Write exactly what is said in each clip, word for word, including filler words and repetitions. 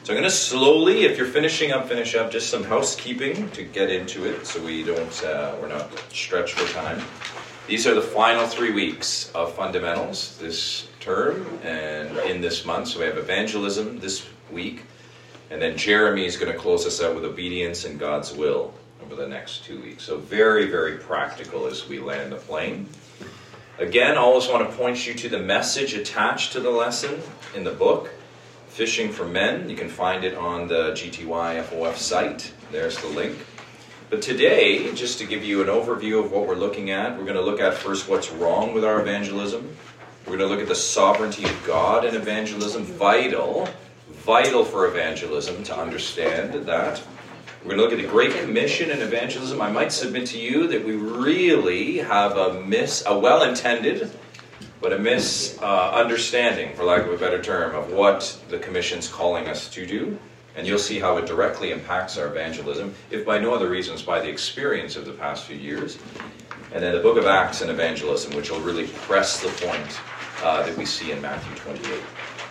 So I'm going to slowly, if you're finishing up, finish up, just some housekeeping to get into it so we don't, uh, we're not stretched for time. These are the final three weeks of fundamentals this term and in this month. So we have evangelism this week, and then Jeremy is going to close us out with obedience and God's will over the next two weeks. So very, very practical as we land the plane. Again, I always want to point you to the message attached to the lesson in the book, Fishing for Men. You can find it on the G T Y F O F site. There's the link. But today, just to give you an overview of what we're looking at, we're going to look at first what's wrong with our evangelism. We're going to look at the sovereignty of God in evangelism. Vital, vital for evangelism to understand that. We're going to look at the Great Commission in evangelism. I might submit to you that we really have a mis, a well-intended, but a misunderstanding, uh, for lack of a better term, of what the Commission's calling us to do. And you'll see how it directly impacts our evangelism, if by no other reasons, by the experience of the past few years. And then the book of Acts and evangelism, which will really press the point uh, that we see in Matthew twenty-eight.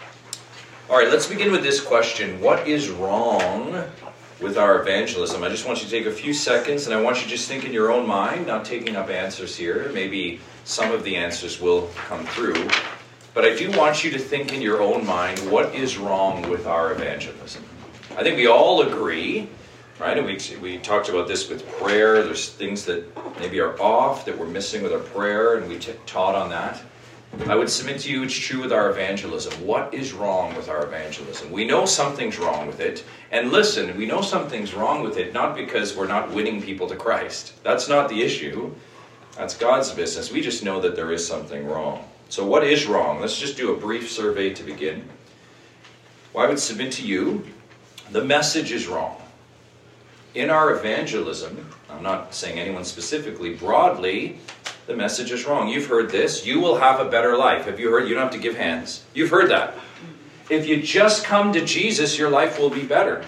All right, let's begin with this question. What is wrong with our evangelism? I just want you to take a few seconds, and I want you to just think in your own mind, not taking up answers here. Maybe some of the answers will come through. But I do want you to think in your own mind, what is wrong with our evangelism? I think we all agree, right? And we, we talked about this with prayer. There's things that maybe are off, that we're missing with our prayer, and we t- taught on that. I would submit to you it's true with our evangelism. What is wrong with our evangelism? We know something's wrong with it. And listen, we know something's wrong with it not because we're not winning people to Christ. That's not the issue. That's God's business. We just know that there is something wrong. So what is wrong? Let's just do a brief survey to begin. Well, I would submit to you, the message is wrong. In our evangelism, I'm not saying anyone specifically, broadly, the message is wrong. You've heard this. You will have a better life. Have you heard? You don't have to give hands. You've heard that. If you just come to Jesus, your life will be better.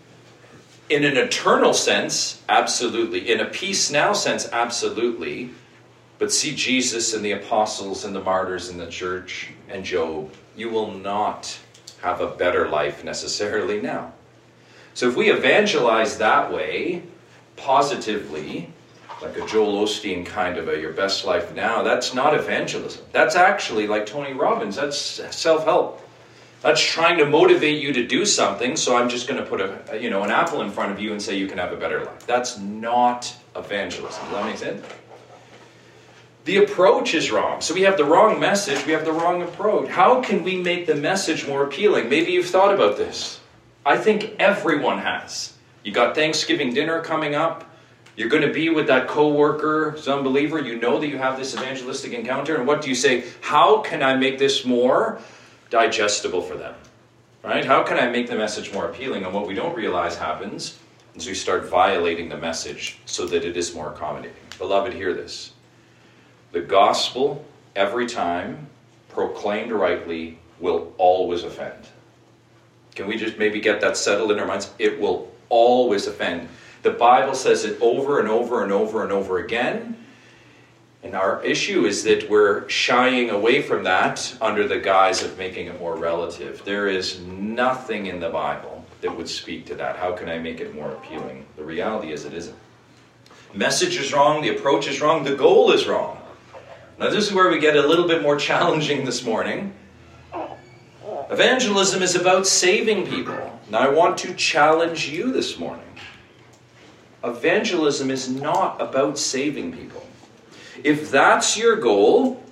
In an eternal sense, absolutely. In a peace now sense, absolutely. But see Jesus and the apostles and the martyrs in the church and Job. You will not have a better life necessarily now. So if we evangelize that way, positively, like a Joel Osteen kind of a your best life now, that's not evangelism. That's actually, like Tony Robbins, that's self-help. That's trying to motivate you to do something, so I'm just going to put a, you know, an apple in front of you and say you can have a better life. That's not evangelism. Does that make sense? The approach is wrong. So we have the wrong message, we have the wrong approach. How can we make the message more appealing? Maybe you've thought about this. I think everyone has. You got Thanksgiving dinner coming up. You're going to be with that coworker, who's an unbeliever. You know that you have this evangelistic encounter. And what do you say? How can I make this more digestible for them? Right? How can I make the message more appealing? And what we don't realize happens is we start violating the message so that it is more accommodating. Beloved, hear this. The gospel, every time, proclaimed rightly, will always offend. Can we just maybe get that settled in our minds? It will always offend. The Bible says it over and over and over and over again. And our issue is that we're shying away from that under the guise of making it more relative. There is nothing in the Bible that would speak to that. How can I make it more appealing? The reality is it isn't. Message is wrong. The approach is wrong. The goal is wrong. Now this is where we get a little bit more challenging this morning. Evangelism is about saving people. Now I want to challenge you this morning. Evangelism is not about saving people. If that's your goal,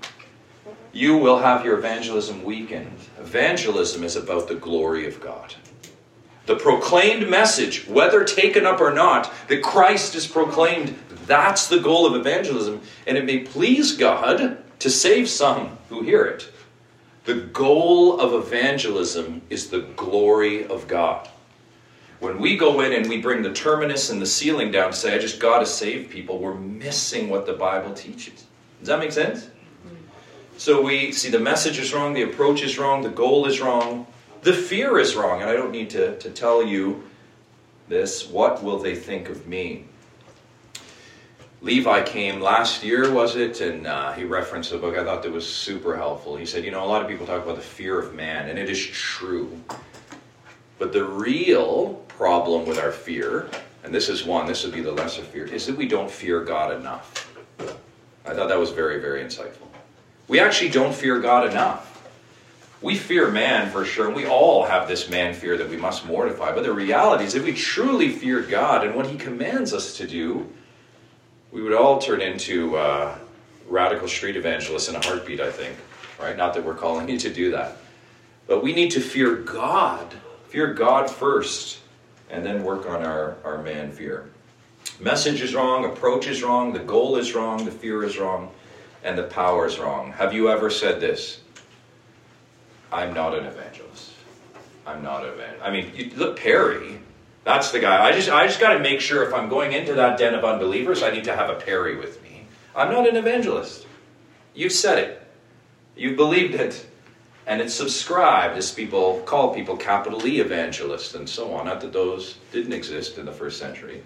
you will have your evangelism weakened. Evangelism is about the glory of God. The proclaimed message, whether taken up or not, that Christ is proclaimed, that's the goal of evangelism. And it may please God to save some who hear it. The goal of evangelism is the glory of God. When we go in and we bring the terminus and the ceiling down to say, I just got to save people, we're missing what the Bible teaches. Does that make sense? So we see the message is wrong, the approach is wrong, the goal is wrong, the fear is wrong. And I don't need to, to tell you this. What will they think of me? Levi came last year, was it? And uh, he referenced a book I thought that was super helpful. He said, you know, a lot of people talk about the fear of man, and it is true. But the real problem with our fear, and this is one, this would be the lesser fear, is that we don't fear God enough. I thought that was very, very insightful. We actually don't fear God enough. We fear man for sure, and we all have this man fear that we must mortify. But the reality is, if we truly feared God and what he commands us to do, we would all turn into uh, radical street evangelists in a heartbeat, I think. Right? Not that we're calling you to do that. But we need to fear God. Fear God first, and then work on our, our man fear. Message is wrong, approach is wrong, the goal is wrong, the fear is wrong, and the power is wrong. Have you ever said this? I'm not an evangelist. I'm not an evangelist. I mean, you, look, Perry, that's the guy. I just, I just got to make sure if I'm going into that den of unbelievers, I need to have a Perry with me. I'm not an evangelist. You've said it. You've believed it. And it's subscribed, as people call people capital E evangelists and so on. Not that those didn't exist in the first century.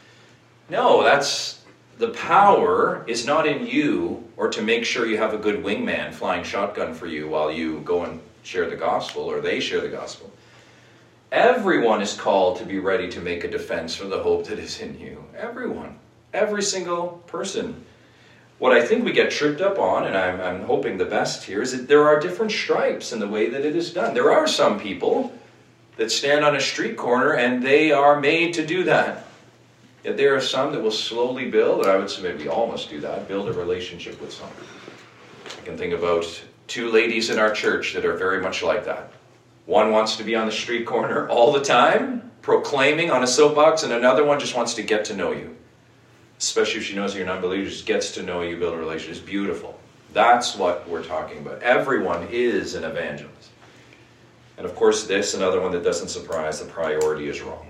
No, that's, the power is not in you or to make sure you have a good wingman flying shotgun for you while you go and share the gospel or they share the gospel. Everyone is called to be ready to make a defense for the hope that is in you. Everyone. Every single person. What I think we get tripped up on, and I'm, I'm hoping the best here, is that there are different stripes in the way that it is done. There are some people that stand on a street corner and they are made to do that. Yet there are some that will slowly build, and I would submit we all must do that, build a relationship with someone. I can think about two ladies in our church that are very much like that. One wants to be on the street corner all the time, proclaiming on a soapbox, and another one just wants to get to know you. Especially if she knows you're an unbeliever, just gets to know you, build a relationship. It's beautiful. That's what we're talking about. Everyone is an evangelist. And of course, this, another one that doesn't surprise, the priority is wrong.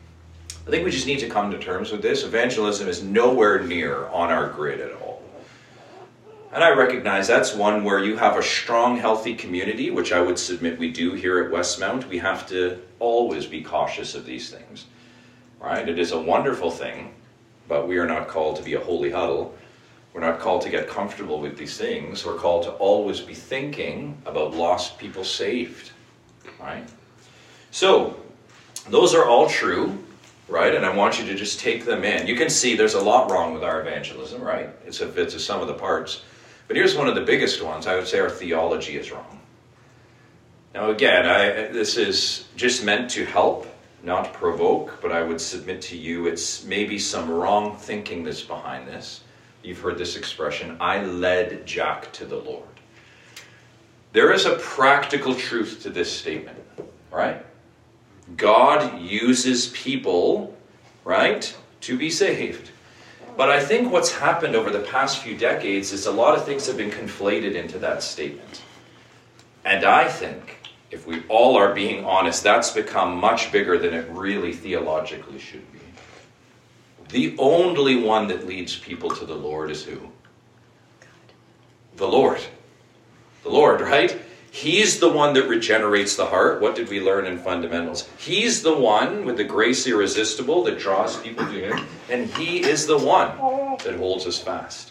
I think we just need to come to terms with this. Evangelism is nowhere near on our grid at all. And I recognize that's one where you have a strong, healthy community, which I would submit we do here at Westmount. We have to always be cautious of these things. Right? It is a wonderful thing. But we are not called to be a holy huddle. We're not called to get comfortable with these things. We're called to always be thinking about lost people saved. Right? So, those are all true, right? And I want you to just take them in. You can see there's a lot wrong with our evangelism, right? It's a bit of some of the parts. But here's one of the biggest ones. I would say our theology is wrong. Now again, I, this is just meant to help, not provoke, but I would submit to you it's maybe some wrong thinking that's behind this. You've heard this expression, I led Jack to the Lord. There is a practical truth to this statement, right? God uses people, right, to be saved. But I think what's happened over the past few decades is a lot of things have been conflated into that statement. And I think, if we all are being honest, that's become much bigger than it really theologically should be. The only one that leads people to the Lord is who? The Lord. The Lord, right? He's the one that regenerates the heart. What did we learn in fundamentals? He's the one with the grace irresistible that draws people to him. And he is the one that holds us fast.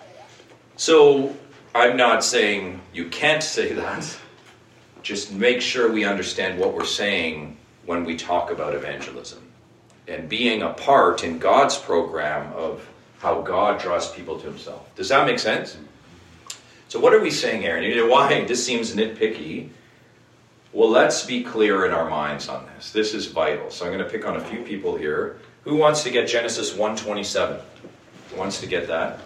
So I'm not saying you can't say that. Just make sure we understand what we're saying when we talk about evangelism. And being a part in God's program of how God draws people to himself. Does that make sense? So what are we saying, Aaron? You know, why this seems nitpicky? Well, let's be clear in our minds on this. This is vital. So I'm going to pick on a few people here. Who wants to get Genesis one twenty-seven? Who wants to get that?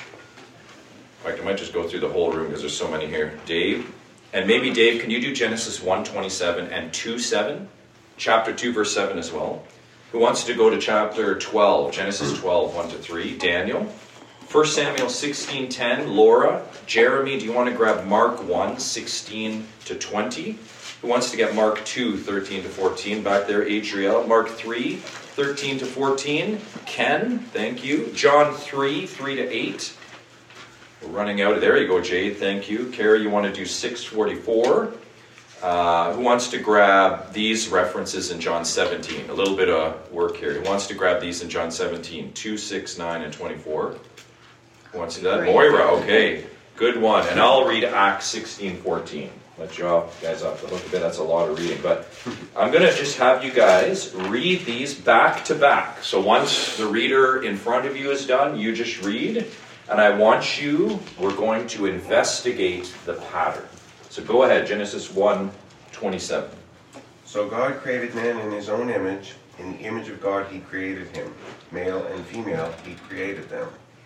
In fact, I might just go through the whole room because there's so many here. Dave? And maybe, Dave, can you do Genesis one twenty-seven and two seven? Chapter two, verse seven as well. Who wants to go to chapter twelve? Genesis twelve, one to three. Daniel? First Samuel sixteen ten, Laura. Jeremy, do you want to grab Mark one, sixteen to twenty? Who wants to get Mark two, thirteen to fourteen? Back there, Adriel. Mark three, thirteen to fourteen. Ken, thank you. John three, three to eight. We're running out. There you go, Jade, thank you. Carrie, you want to do six forty-four? Uh, who wants to grab these references in John seventeen? A little bit of work here. Who wants to grab these in John seventeen? two, six, nine, and twenty-four. Who wants to do that? Moira, okay. Good one. And I'll read Acts sixteen fourteen. let you off, guys off the hook a bit. That's a lot of reading. But I'm going to just have you guys read these back to back. So once the reader in front of you is done, you just read. And I want you, we're going to investigate the pattern. So go ahead, Genesis one twenty-seven. So God created man in his own image. In the image of God he created him. Male and female he created them.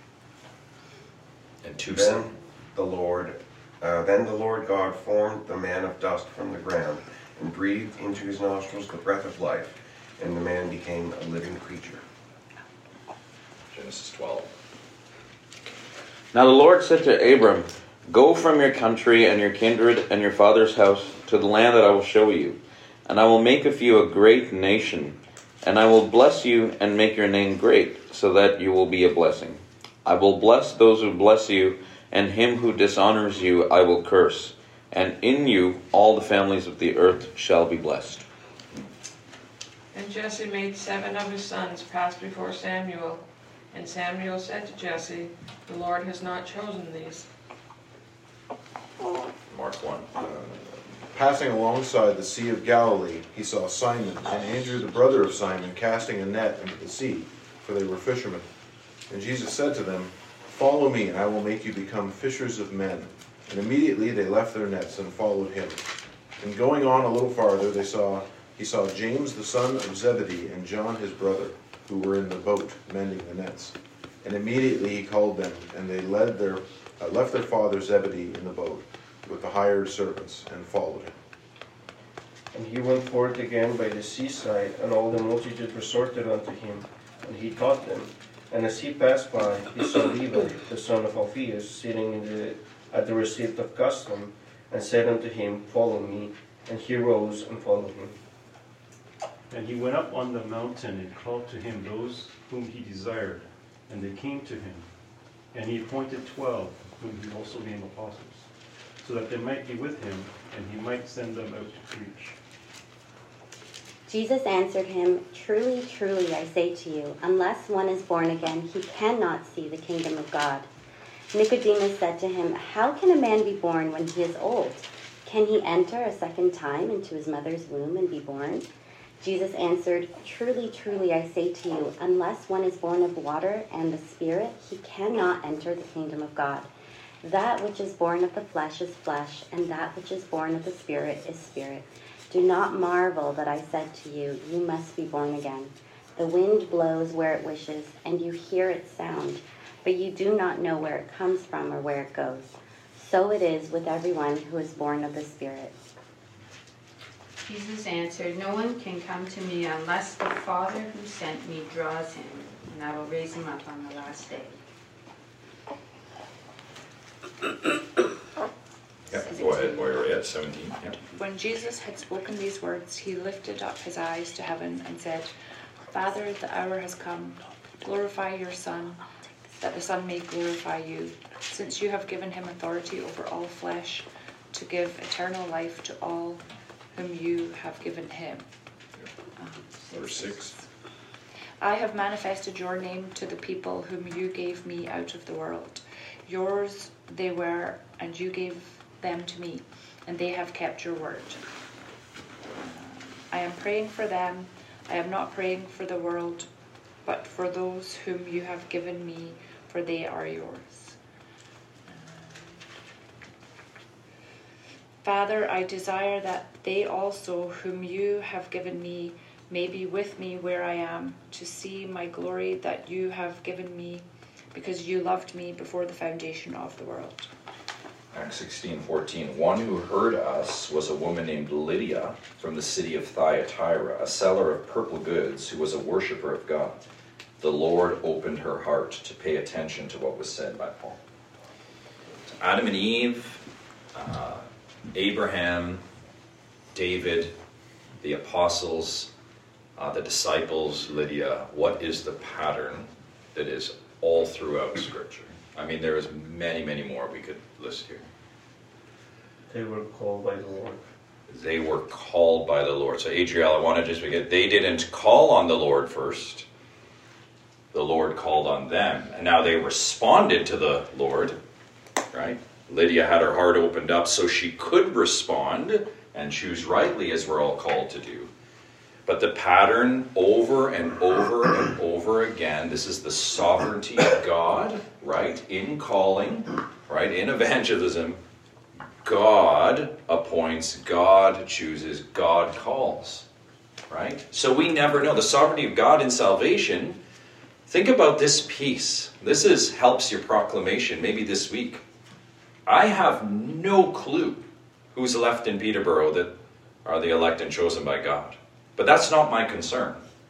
And two Then the Lord, uh, then the Lord God formed the man of dust from the ground and breathed into his nostrils the breath of life, and the man became a living creature. Genesis twelve. Now the Lord said to Abram, "Go from your country and your kindred and your father's house to the land that I will show you, and I will make of you a great nation, and I will bless you and make your name great, so that you will be a blessing. I will bless those who bless you, and him who dishonors you I will curse, and in you all the families of the earth shall be blessed." And Jesse made seven of his sons pass before Samuel. And Samuel said to Jesse, "The Lord has not chosen these." Mark one. Passing alongside the Sea of Galilee, he saw Simon and Andrew, the brother of Simon, casting a net into the sea, for they were fishermen. And Jesus said to them, "Follow me, and I will make you become fishers of men." And immediately they left their nets and followed him. And going on a little farther, they saw he saw James the son of Zebedee and John his brother, who were in the boat mending the nets. And immediately he called them, and they led their uh, left their father Zebedee in the boat with the hired servants, and followed him. And he went forth again by the seaside, and all the multitude resorted unto him, and he taught them. And as he passed by, he saw Levi, the son of Alphaeus, sitting in the, at the receipt of custom, and said unto him, "Follow me." And he rose and followed him. And he went up on the mountain and called to him those whom he desired, and they came to him. And he appointed twelve, whom he also named apostles, so that they might be with him, and he might send them out to preach. Jesus answered him, "Truly, truly, I say to you, unless one is born again, he cannot see the kingdom of God." Nicodemus said to him, "How can a man be born when he is old? Can he enter a second time into his mother's womb and be born?" Jesus answered, "Truly, truly, I say to you, unless one is born of water and the Spirit, he cannot enter the kingdom of God. That which is born of the flesh is flesh, and that which is born of the Spirit is spirit. Do not marvel that I said to you, you must be born again. The wind blows where it wishes, and you hear its sound, but you do not know where it comes from or where it goes. So it is with everyone who is born of the Spirit." Jesus answered, "No one can come to me unless the Father who sent me draws him, and I will raise him up on the last day." Yeah, go ahead, we're at seventeen. Yeah. When Jesus had spoken these words, he lifted up his eyes to heaven and said, "Father, the hour has come. Glorify your Son, that the Son may glorify you, since you have given him authority over all flesh, to give eternal life to all whom you have given him." Um, Verse six. "I have manifested your name to the people whom you gave me out of the world. Yours they were, and you gave them to me, and they have kept your word. I am praying for them. I am not praying for the world, but for those whom you have given me, for they are yours. Father, I desire that they also whom you have given me may be with me where I am, to see my glory that you have given me, because you loved me before the foundation of the world." Acts sixteen fourteen. One who heard us was a woman named Lydia from the city of Thyatira, a seller of purple goods who was a worshiper of God. The Lord opened her heart to pay attention to what was said by Paul. So Adam and Eve, uh, Abraham, David, the apostles, uh, the disciples, Lydia. What is the pattern that is all throughout Scripture? I mean, there is many, many more we could list here. They were called by the Lord. They were called by the Lord. So, Adriel, I want to just begin. They didn't call on the Lord first. The Lord called on them. And now they responded to the Lord, right? Lydia had her heart opened up so she could respond and choose rightly, as we're all called to do. But the pattern over and over and over again, this is the sovereignty of God, right? In calling, right? In evangelism, God appoints, God chooses, God calls, right? So we never know. The sovereignty of God in salvation, think about this piece. This is helps your proclamation, maybe this week. I have no clue who's left in Peterborough that are the elect and chosen by God. But that's not my concern.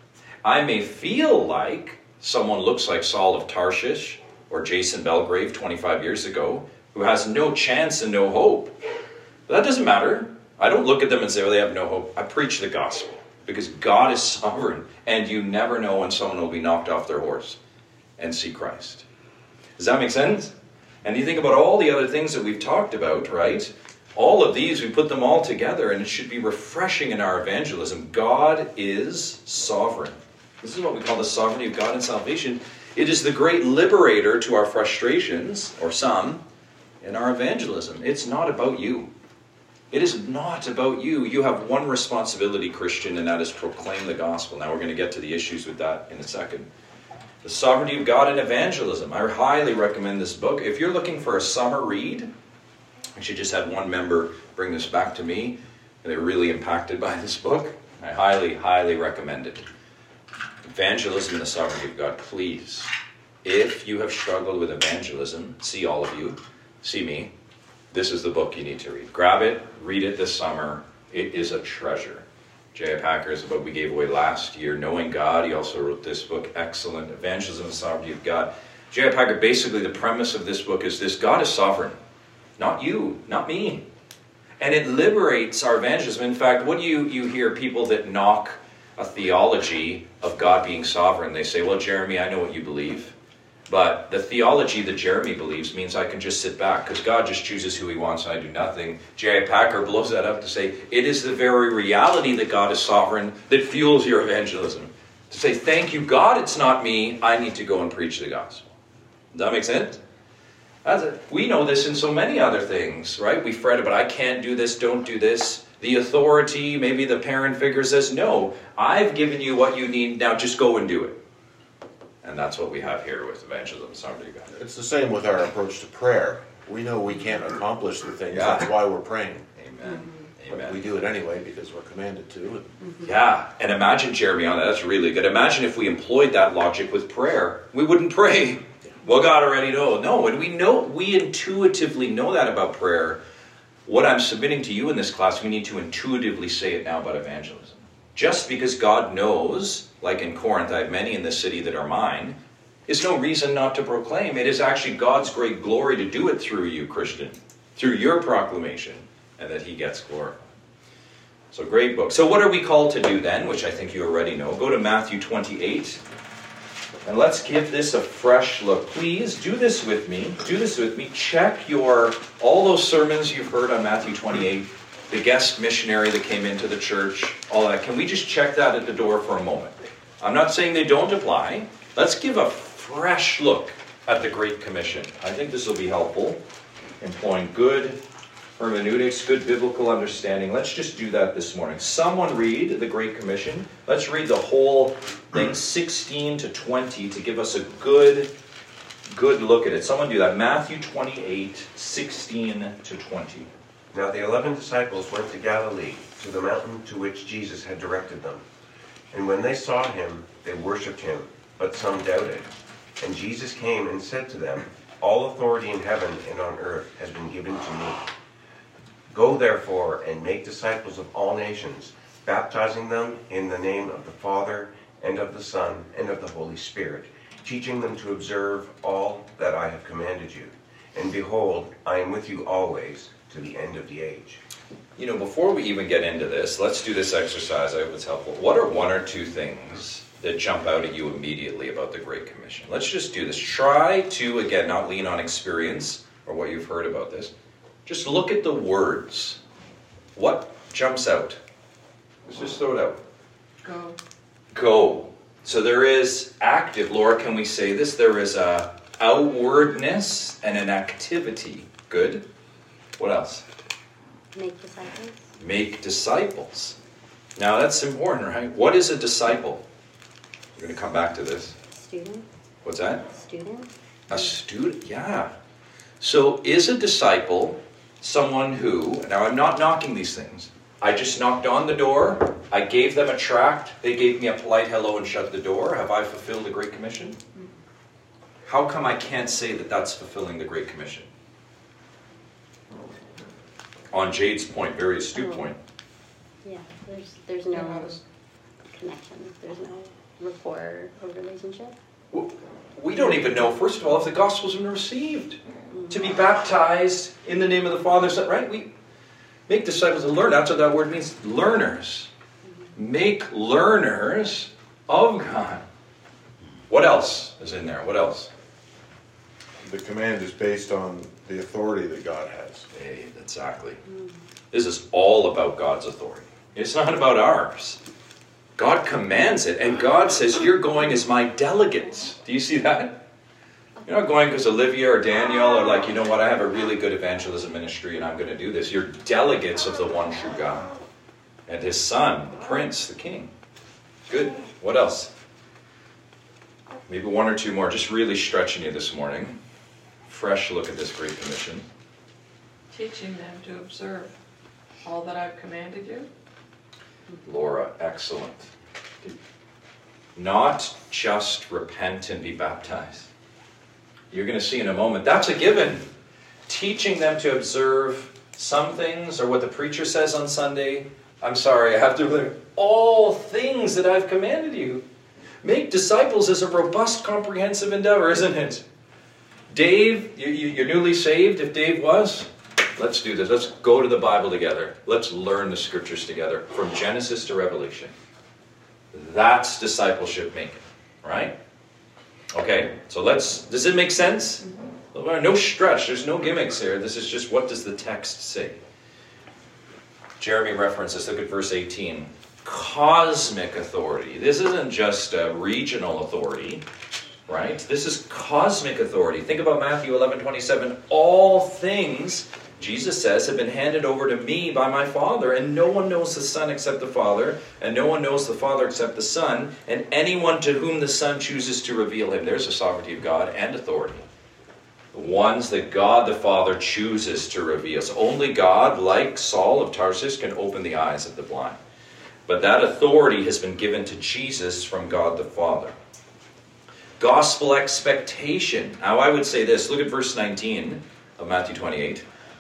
I may feel like someone looks like Saul of Tarshish or Jason Belgrave twenty-five years ago who has no chance and no hope. But that doesn't matter. I don't look at them and say, well, they have no hope. I preach the gospel because God is sovereign and you never know when someone will be knocked off their horse and see Christ. Does that make sense? And you think about all the other things that we've talked about, right? All of these, we put them all together, and it should be refreshing in our evangelism. God is sovereign. This is what we call the sovereignty of God in salvation. It is the great liberator to our frustrations, or some, in our evangelism. It's not about you. It is not about you. You have one responsibility, Christian, and that is proclaim the gospel. Now we're going to get to the issues with that in a second. The sovereignty of God in evangelism. I highly recommend this book. If you're looking for a summer read, actually just had one member bring this back to me, and they were really impacted by this book. I highly, highly recommend it. Evangelism and the Sovereignty of God. Please, if you have struggled with evangelism, see all of you, see me, this is the book you need to read. Grab it, read it this summer. It is a treasure. J I Packer is a book we gave away last year, Knowing God. He also wrote this book, excellent, Evangelism and the Sovereignty of God. J I Packer, basically the premise of this book is this: God is sovereign. Not you, not me. And it liberates our evangelism. In fact, what do you, you hear people that knock a theology of God being sovereign? They say, well, Jeremy, I know what you believe. But the theology that Jeremy believes means I can just sit back because God just chooses who he wants and I do nothing. J I Packer blows that up to say, it is the very reality that God is sovereign that fuels your evangelism. To say, thank you, God, it's not me. I need to go and preach the gospel. Does that make sense? That's it. We know this in so many other things, right? We fret about, I can't do this, don't do this. The authority, maybe the parent figure says, no, I've given you what you need, now just go and do it. And that's what we have here with evangelism. Sorry, God. It's the same with our approach to prayer. We know we can't accomplish the things, Yeah. that's why we're praying. Amen. But Amen. we do it anyway because we're commanded to. Yeah, and imagine, Jeremy, on that, that's really good. Imagine if we employed that logic with prayer. We wouldn't pray. Well, God already knows. No, and we know, we intuitively know that about prayer. What I'm submitting to you in this class, we need to intuitively say it now about evangelism. Just because God knows, like in Corinth, I have many in this city that are mine, is no reason not to proclaim. It is actually God's great glory to do it through you, Christian, through your proclamation, and that he gets glorified. So great book. So what are we called to do then, which I think you already know? Go to Matthew twenty-eight. And let's give this a fresh look. Please do this with me. Do this with me. Check your, all those sermons you've heard on Matthew twenty-eight, the guest missionary that came into the church, all that. Can we just check that at the door for a moment? I'm not saying they don't apply. Let's give a fresh look at the Great Commission. I think this will be helpful. Employing good hermeneutics, good biblical understanding. Let's just do that this morning. Someone read the Great Commission. Let's read the whole thing, sixteen to twenty, to give us a good, good look at it. Someone do that. Matthew twenty-eight, sixteen to twenty. Now the eleven disciples went to Galilee, to the mountain to which Jesus had directed them. And when they saw him, they worshipped him, but some doubted. And Jesus came and said to them, all authority in heaven and on earth has been given to me. Go therefore and make disciples of all nations, baptizing them in the name of the Father and of the Son and of the Holy Spirit, teaching them to observe all that I have commanded you. And behold, I am with you always to the end of the age. You know, before we even get into this, let's do this exercise. I hope it's helpful. What are one or two things that jump out at you immediately about the Great Commission? Let's just do this. Try to, again, not lean on experience or what you've heard about this. Just look at the words. What jumps out? Let's just throw it out. Go. Go. So there is active, Laura, can we say this? There is a outwardness and an activity Good. What else? Make disciples. Make disciples. Now that's important, right? What is a disciple? We're going to come back to this. Student. What's that? Student. A student, yeah. So is a disciple someone who, now I'm not knocking these things. I just knocked on the door. I gave them a tract. They gave me a polite hello and shut the door. Have I fulfilled the Great Commission? How come I can't say that that's fulfilling the Great Commission? On Jade's point, very astute Oh. point. Yeah, there's there's no connection. There's no rapport or relationship. We don't even know, first of all, if the gospel's been received. To be baptized in the name of the Father, Son, right? We make disciples and learn. That's what that word means, learners. Make learners of God. What else is in there? What else? The command is based on the authority that God has. Hey, exactly. This is all about God's authority. It's not about ours. God commands it, and God says, you're going as my delegates. Do you see that? You're not going because Olivia or Danielle are like, you know what, I have a really good evangelism ministry and I'm going to do this. You're delegates of the one true God. And his son, the prince, the king. Good. What else? Maybe one or two more, just really stretching you this morning. Fresh look at this Great Commission. Teaching them to observe all that I've commanded you. Laura, excellent. Not just repent and be baptized. You're going to see in a moment, that's a given. Teaching them to observe some things, or what the preacher says on Sunday. I'm sorry, I have to learn all things that I've commanded you. Make disciples is a robust, comprehensive endeavor, isn't it? Dave, you, you, you're newly saved, if Dave was. Let's do this. Let's go to the Bible together. Let's learn the scriptures together, from Genesis to Revelation. That's discipleship making, right? Okay, so let's, does it make sense? No stretch, there's no gimmicks here. This is just, what does the text say? Jeremy references, look at verse eighteen. Cosmic authority. This isn't just a regional authority, right? This is cosmic authority. Think about Matthew eleven twenty-seven. All things, Jesus says, have been handed over to me by my Father, and no one knows the Son except the Father, and no one knows the Father except the Son, and anyone to whom the Son chooses to reveal him. There's the sovereignty of God and authority. The ones that God the Father chooses to reveal. So only God, like Saul of Tarsus, can open the eyes of the blind. But that authority has been given to Jesus from God the Father. Gospel expectation. Now I would say this. Look at verse nineteen of Matthew twenty-eight.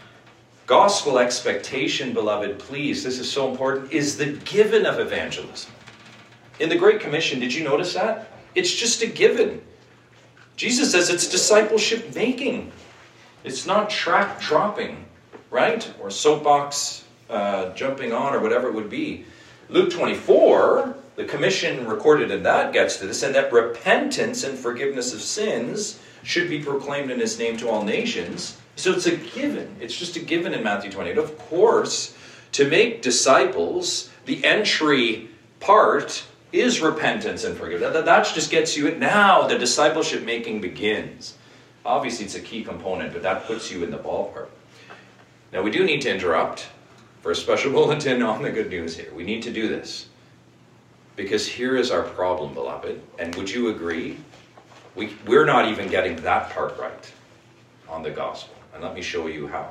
Gospel expectation, beloved, please, this is so important, is the given of evangelism. In the Great Commission, did you notice that? It's just a given. Jesus says it's discipleship making. It's not track dropping, right? Or soapbox uh, jumping on, or whatever it would be. Luke twenty-four, the commission recorded in that gets to this, and that repentance and forgiveness of sins should be proclaimed in his name to all nations. So it's a given. It's just a given in Matthew twenty-eight. Of course, to make disciples, the entry part is repentance and forgiveness. That, that just gets you it. Now the discipleship making begins. Obviously, it's a key component, but that puts you in the ballpark. Now, we do need to interrupt for a special bulletin on the good news here. We need to do this. Because here is our problem, beloved. And would you agree? We, we're not even getting that part right on the gospel. And let me show you how.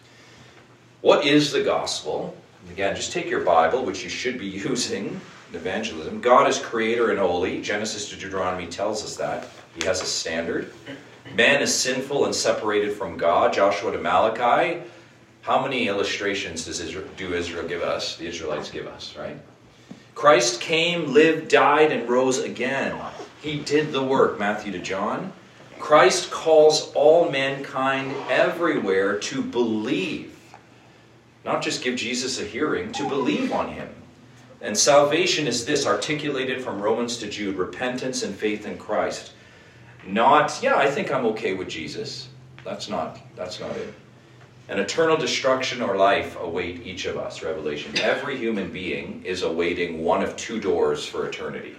What is the gospel? And again, just take your Bible, which you should be using in evangelism. God is creator and holy. Genesis to Deuteronomy tells us that. He has a standard. Man is sinful and separated from God. Joshua to Malachi. How many illustrations does Israel, do Israel give us? The Israelites give us, right? Christ came, lived, died, and rose again. He did the work, Matthew to John. Christ calls all mankind everywhere to believe. Not just give Jesus a hearing, to believe on him. And salvation is this, articulated from Romans to Jude, repentance and faith in Christ. Not, yeah, I think I'm okay with Jesus. That's not, that's not it. An eternal destruction or life await each of us, Revelation. Every human being is awaiting one of two doors for eternity.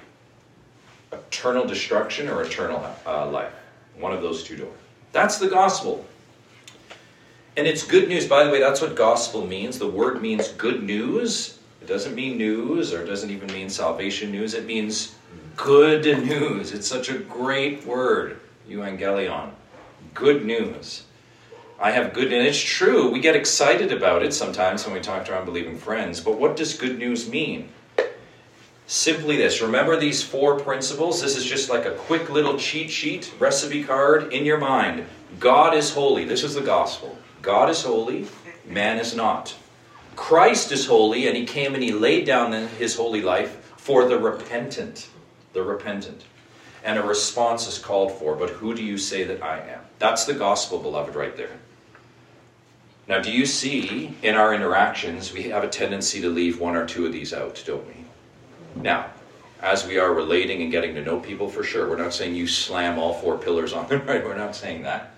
Eternal destruction or eternal uh, life. One of those two doors. That's the gospel. And it's good news. By the way, that's what gospel means. The word means good news. It doesn't mean news, or it doesn't even mean salvation news. It means good news. It's such a great word, euangelion. Good news. I have good, and it's true. We get excited about it sometimes when we talk to our unbelieving friends. But what does good news mean? Simply this. Remember these four principles? This is just like a quick little cheat sheet, recipe card in your mind. God is holy. This is the gospel. God is holy. Man is not. Christ is holy, and he came and he laid down his holy life for the repentant. The repentant. And a response is called for. But who do you say that I am? That's the gospel, beloved, right there. Now, do you see in our interactions, we have a tendency to leave one or two of these out, don't we? Now, as we are relating and getting to know people, for sure, we're not saying you slam all four pillars on them, right? We're not saying that.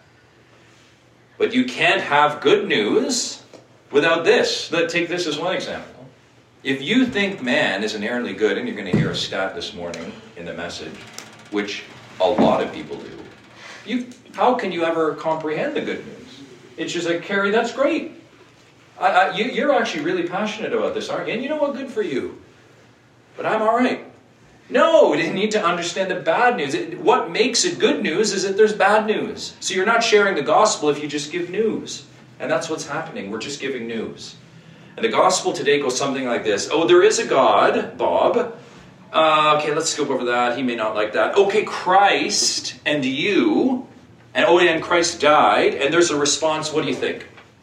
But you can't have good news without this. Let, take this as one example. If you think man is inherently good, and you're going to hear a stat this morning in the message, which a lot of people do, you, how can you ever comprehend the good news? It's just like, Carrie, that's great. I, I, you, you're actually really passionate about this, aren't you? And you know what? Good for you. But I'm all right. No, we need to understand the bad news. It, what makes it good news is that there's bad news. So you're not sharing the gospel if you just give news. And that's what's happening. We're just giving news. And the gospel today goes something like this. Oh, there is a God, Bob. Uh, okay, let's skip over that. He may not like that. Okay, Christ and you. And oh, and Christ died. And there's a response. What do you think?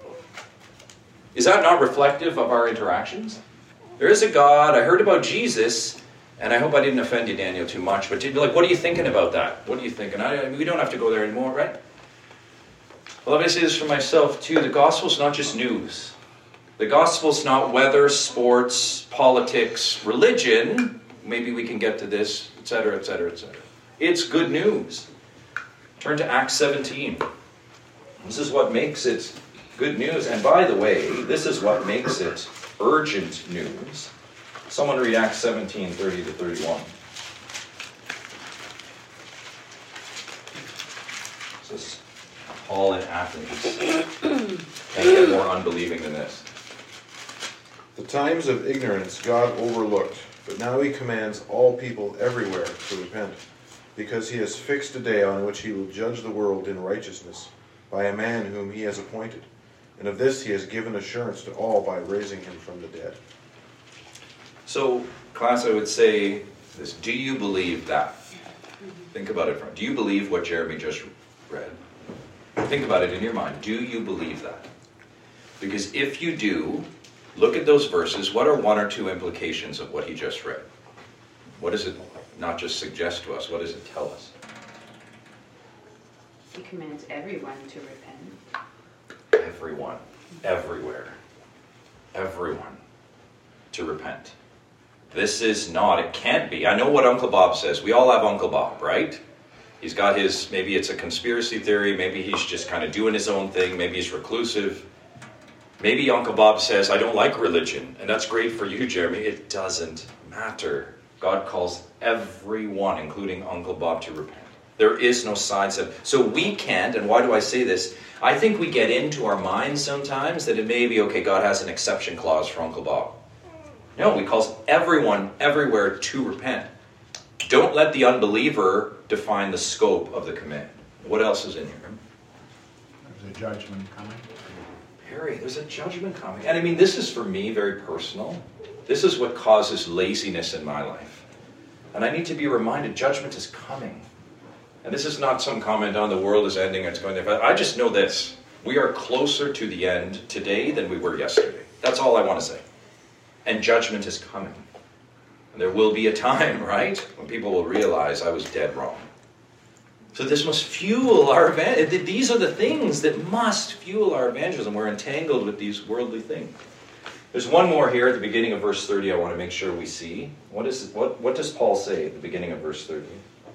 Is that not reflective of our interactions? There is a God. I heard about Jesus. And I hope I didn't offend you, Daniel, too much. But like, what are you thinking about that? What are you thinking? I, I mean, we don't have to go there anymore, right? Well, let me say this for myself, too. The gospel's not just news. The gospel's not weather, sports, politics, religion. Maybe we can get to this, et cetera, et cetera, et cetera. It's good news. Turn to Acts seventeen. This is what makes it good news. And by the way, this is what makes it urgent news. Someone read Acts seventeen, thirty to thirty-one. This is Paul in Athens. Can't get more unbelieving than this. The times of ignorance God overlooked, but now he commands all people everywhere to repent, because he has fixed a day on which he will judge the world in righteousness by a man whom he has appointed. And of this he has given assurance to all by raising him from the dead. So, class, I would say this. Do you believe that? Think about it. Do you believe what Jeremy just read? Think about it in your mind. Do you believe that? Because if you do, look at those verses. What are one or two implications of what he just read? What does it not just suggest to us? What does it tell us? He commands everyone to repent. Everyone. Everywhere. Everyone to repent. This is not, it can't be. I know what Uncle Bob says. We all have Uncle Bob, right? He's got his, maybe it's a conspiracy theory, maybe he's just kind of doing his own thing, maybe he's reclusive. Maybe Uncle Bob says, I don't like religion, and that's great for you, Jeremy. It doesn't matter. God calls everyone, including Uncle Bob, to repent. There is no sidestep. So we can't, and why do I say this? I think we get into our minds sometimes that it may be, okay, God has an exception clause for Uncle Bob. No, he calls everyone, everywhere to repent. Don't let the unbeliever define the scope of the command. What else is in here? There's a judgment coming. Perry, there's a judgment coming. And I mean, this is for me very personal. This is what causes laziness in my life. And I need to be reminded judgment is coming. And this is not some comment on the world is ending, it's going there. I just know this. We are closer to the end today than we were yesterday. That's all I want to say. And judgment is coming. And there will be a time, right, when people will realize I was dead wrong. So this must fuel our evangelism. These are the things that must fuel our evangelism. We're entangled with these worldly things. There's one more here at the beginning of verse thirty I want to make sure we see. What is what, what does Paul say at the beginning of verse thirty?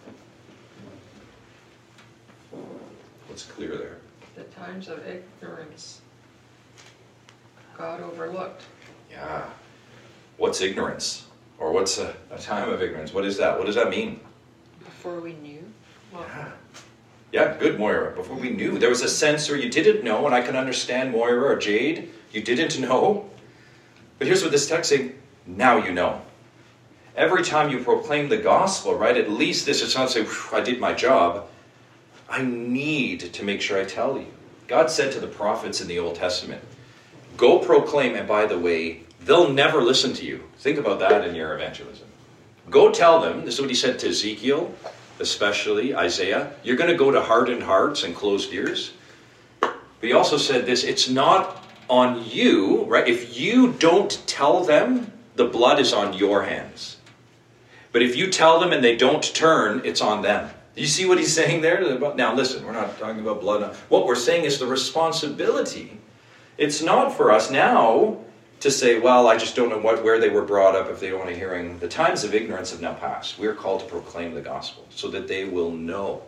What's clear there? The times of ignorance God overlooked. Yeah. What's ignorance? Or what's a, a time of ignorance? What is that? What does that mean? Before we knew. Well, Yeah. Yeah, good, Moira. Before we knew, there was a sense where you didn't know, and I can understand Moira or Jade. You didn't know. But here's what this text is saying. Now you know. Every time you proclaim the gospel, right, at least this is not saying, I did my job. I need to make sure I tell you. God said to the prophets in the Old Testament, go proclaim, and by the way, they'll never listen to you. Think about that in your evangelism. Go tell them, this is what he said to Ezekiel, especially Isaiah, you're going to go to hardened hearts and closed ears. But he also said this, it's not on you, right? If you don't tell them, the blood is on your hands. But if you tell them and they don't turn, it's on them. You see what he's saying there? Now listen, we're not talking about blood. What we're saying is the responsibility. It's not for us now to say, well, I just don't know what, where they were brought up if they don't want to hearing. The times of ignorance have now passed. We're called to proclaim the gospel so that they will know.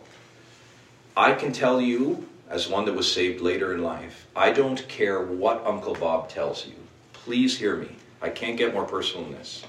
I can tell you, as one that was saved later in life, I don't care what Uncle Bob tells you. Please hear me. I can't get more personal than this.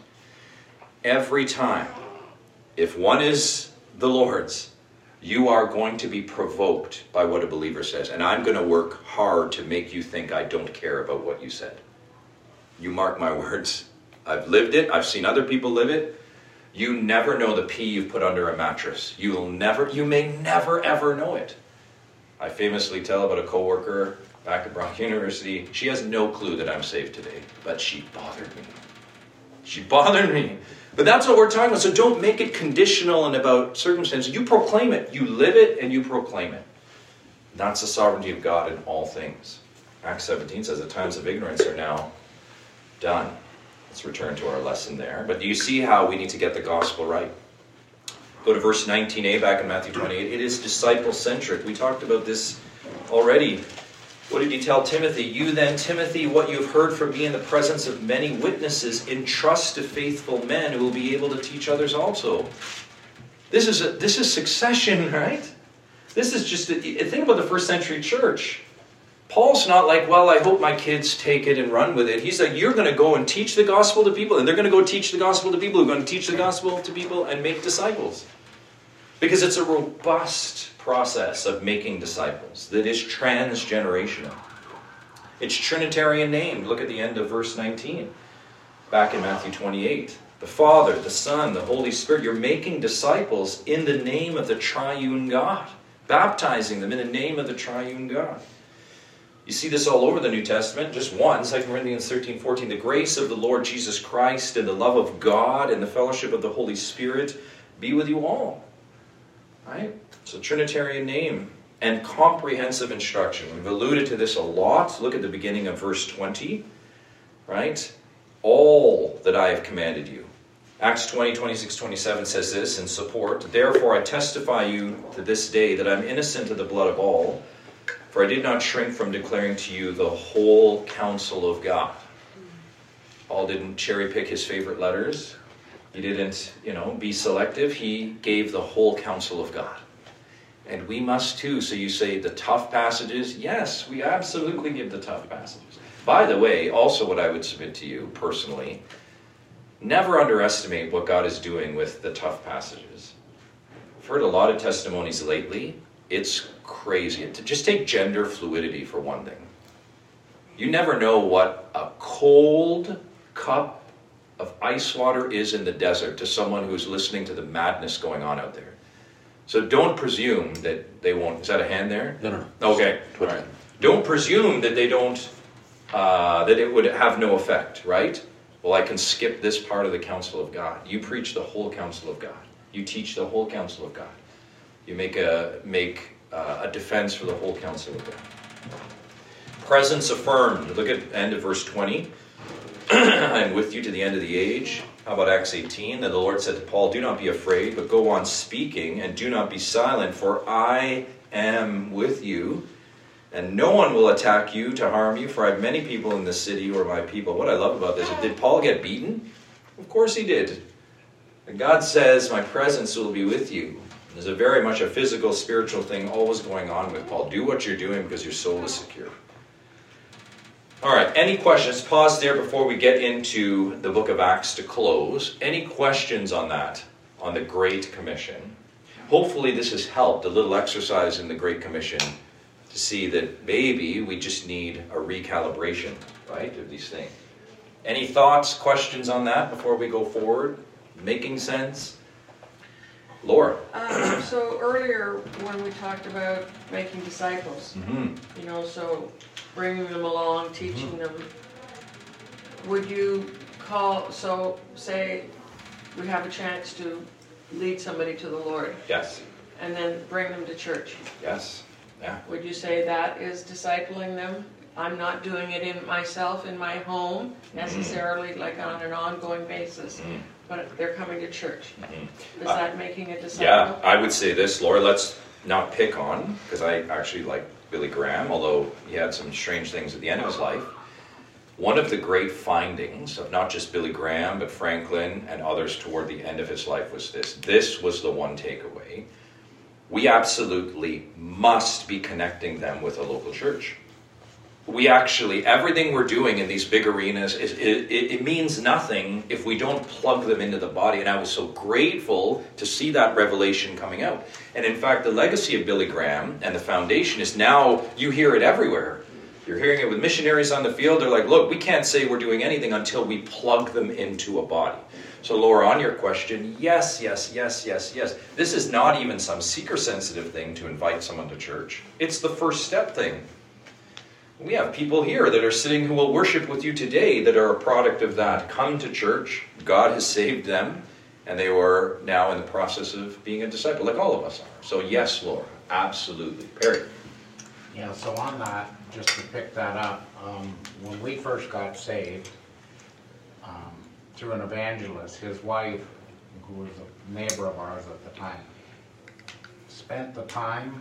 Every time, if one is the Lord's, you are going to be provoked by what a believer says. And I'm going to work hard to make you think I don't care about what you said. You mark my words. I've lived it. I've seen other people live it. You never know the pea you've put under a mattress. You will never, you may never ever know it. I famously tell about a coworker back at Brock University. She has no clue that I'm saved today, but she bothered me. She bothered me. But that's what we're talking about. So don't make it conditional and about circumstances. You proclaim it. You live it and you proclaim it. That's the sovereignty of God in all things. Acts seventeen says the times of ignorance are now done. Let's return to our lesson there. But do you see how we need to get the gospel right? Go to verse nineteen a back in Matthew twenty-eight. It is disciple-centric. We talked about this already. What did he tell Timothy? You then, Timothy, what you have heard from me in the presence of many witnesses, entrust to faithful men who will be able to teach others also. This is a, this is succession, right? This is just, a, think about the first century church. Paul's not like, well, I hope my kids take it and run with it. He's like, you're going to go and teach the gospel to people, and they're going to go teach the gospel to people who are going to teach the gospel to people and make disciples. Because it's a robust process of making disciples that is transgenerational. It's Trinitarian named. Look at the end of verse nineteen. Back in Matthew twenty-eight. The Father, the Son, the Holy Spirit. You're making disciples in the name of the triune God. Baptizing them in the name of the triune God. You see this all over the New Testament. Just one, Second Corinthians thirteen, fourteen. The grace of the Lord Jesus Christ and the love of God and the fellowship of the Holy Spirit be with you all. Right? So Trinitarian name and comprehensive instruction. We've alluded to this a lot. Look at the beginning of verse twenty. Right? All that I have commanded you. Acts twenty, twenty-six, twenty-seven says this in support. Therefore I testify you to this day that I'm innocent of the blood of all, for I did not shrink from declaring to you the whole counsel of God. Paul didn't cherry pick his favorite letters. He didn't, you know, be selective. He gave the whole counsel of God. And we must too. So you say the tough passages? Yes, we absolutely give the tough passages. By the way, also what I would submit to you personally, never underestimate what God is doing with the tough passages. I've heard a lot of testimonies lately. It's crazy. Just take gender fluidity for one thing. You never know what a cold cup of ice water is in the desert to someone who's listening to the madness going on out there. So don't presume that they won't. Is that a hand there? No, no, no. Okay. All right. Don't presume that they don't, uh, that it would have no effect, right? Well, I can skip this part of the counsel of God. You preach the whole counsel of God. You teach the whole counsel of God. You make a, make uh, a defense for the whole counsel of God. Presence affirmed. Look at the end of verse twenty. I am with you to the end of the age. How about Acts eighteen? Then the Lord said to Paul, do not be afraid, but go on speaking, and do not be silent, for I am with you, and no one will attack you to harm you, for I have many people in this city who are my people. What I love about this, did Paul get beaten? Of course he did. And God says, my presence will be with you. There's a very much a physical, spiritual thing always going on with Paul. Do what you're doing because your soul is secure. All right, any questions? Pause there before we get into the book of Acts to close. Any questions on that, on the Great Commission? hopefully this has helped, a little exercise in the Great Commission, to see that maybe we just need a recalibration, right, of these things. Any thoughts, questions on that before we go forward? Making sense? Laura? Um, so earlier when we talked about making disciples, Mm-hmm. you know, so bringing them along, teaching mm-hmm. them, would you call, so say we have a chance to lead somebody to the Lord. Yes. And then bring them to church. Yes. Yeah. Would you say that is discipling them? I'm not doing it in myself, in my home, necessarily, mm-hmm. like on an ongoing basis, mm-hmm. but they're coming to church. Mm-hmm. Is uh, that making a disciple? Yeah, I would say this, Laura, let's not pick on, because I actually like Billy Graham, although he had some strange things at the end of his life. One of the great findings of not just Billy Graham, but Franklin and others toward the end of his life was this. This was the one takeaway. We absolutely must be connecting them with a local church. We actually, everything we're doing in these big arenas, is, it, it means nothing if we don't plug them into the body. And I was so grateful to see that revelation coming out. And in fact, the legacy of Billy Graham and the foundation is now, you hear it everywhere. You're hearing it with missionaries on the field. They're like, look, we can't say we're doing anything until we plug them into a body. So Laura, on your question, yes, yes, yes, yes, yes. This is not even some seeker-sensitive thing to invite someone to church. It's the first step thing. We have people here that are sitting who will worship with you today that are a product of that. Come to church. God has saved them, and they are now in the process of being a disciple, like all of us are. So yes, Laura, absolutely. Perry. Yeah, so on that, just to pick that up, um, when we first got saved, um, through an evangelist, his wife, who was a neighbor of ours at the time, spent the time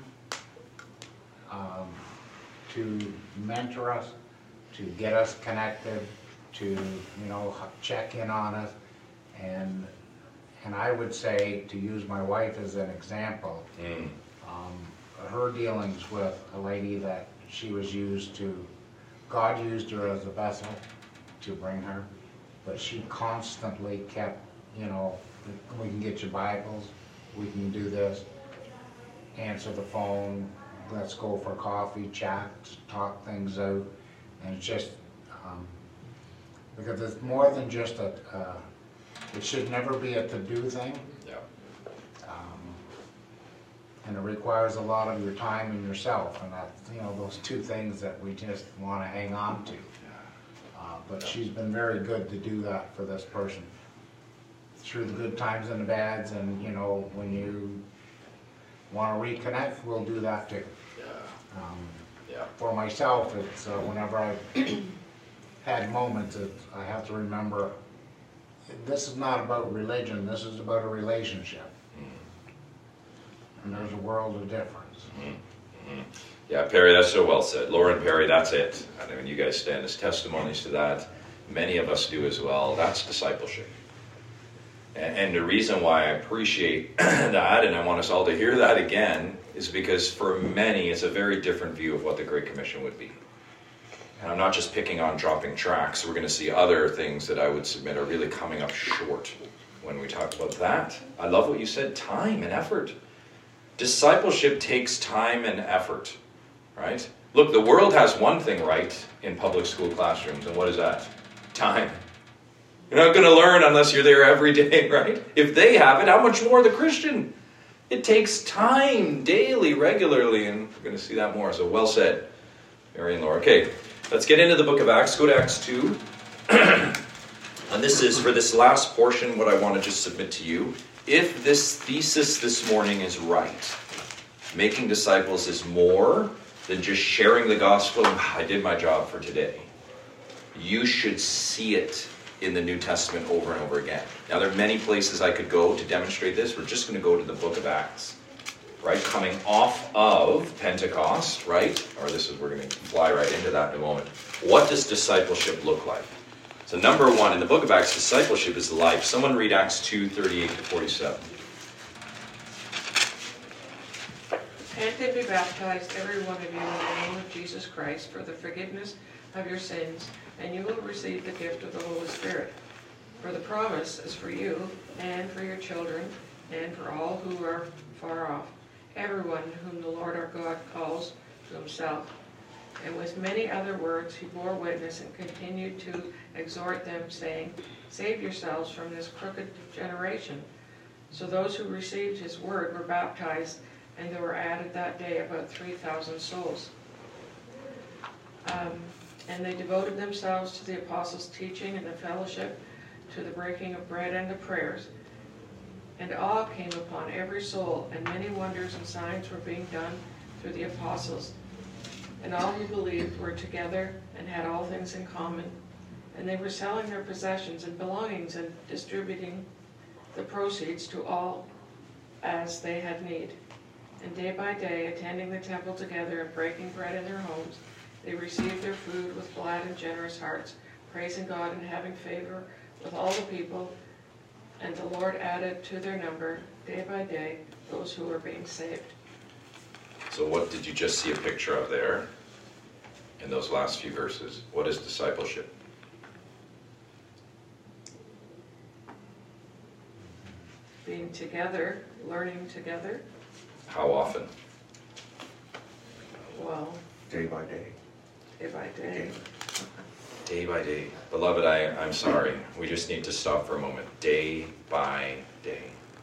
um, to mentor us, to get us connected, to, you know, check in on us, and and I would say, to use my wife as an example, mm. um, her dealings with a lady that she was used to, God used her as a vessel to bring her, but she constantly kept, you know, we can get your Bibles, we can do this, answer the phone, let's go for coffee, chat, talk things out, and it's just, um, because it's more than just a, uh, it should never be a to-do thing. Yeah. Um, and it requires a lot of your time and yourself, and that, you know, those two things that we just want to hang on to. Uh, but she's been very good to do that for this person. Through the good times and the bads, and, you know, when you want to reconnect, we'll do that too. Yeah. Um, yeah. For myself, it's uh, whenever I've had moments, it, I have to remember, this is not about religion, this is about a relationship. Mm. And there's a world of difference. Mm-hmm. Yeah, Perry, that's so well said. Laura and Perry, that's it. I mean, you guys stand as testimonies to that. Many of us do as well. That's discipleship. And the reason why I appreciate that, and I want us all to hear that again, is because for many, it's a very different view of what the Great Commission would be. And I'm not just picking on dropping tracks. We're going to see other things that I would submit are really coming up short when we talk about that. I love what you said, time and effort. Discipleship takes time and effort, right? Look, the world has one thing right in public school classrooms, and what is that? Time. You're not going to learn unless you're there every day, right? If they have it, how much more the Christian? It takes time, daily, regularly, and we're going to see that more. So well said, Mary and Laura. Okay, let's get into the book of Acts. Go to Acts two. And this is, for this last portion, what I want to just submit to you. If this thesis this morning is right, making disciples is more than just sharing the gospel, I did my job for today. You should see it in the New Testament over and over again. Now, there are many places I could go to demonstrate this. We're just going to go to the book of Acts, right? Coming off of Pentecost, right? Or this is, we're going to fly right into that in a moment. What does discipleship look like? So number one, in the book of Acts, discipleship is life. Someone read Acts two, thirty-eight to forty-seven. And to be baptized, every one of you, in the name of Jesus Christ, for the forgiveness of your sins, and you will receive the gift of the Holy Spirit. For the promise is for you and for your children and for all who are far off, everyone whom the Lord our God calls to himself. And with many other words he bore witness and continued to exhort them, saying, Save yourselves from this crooked generation. So those who received his word were baptized, and there were added that day about three thousand souls. Um, and they devoted themselves to the apostles' teaching and the fellowship, to the breaking of bread and the prayers. And awe came upon every soul, and many wonders and signs were being done through the apostles. And all who believed were together and had all things in common. And they were selling their possessions and belongings and distributing the proceeds to all as they had need. And day by day, attending the temple together and breaking bread in their homes, they received their food with glad and generous hearts, praising God and having favor with all the people. And the Lord added to their number, day by day, those who were being saved. So what did you just see a picture of there in those last few verses? What is discipleship? Being together, learning together. How often? Well, Day by day. day by day. Day by day. Beloved, I, I'm sorry. We just need to stop for a moment. Day by day.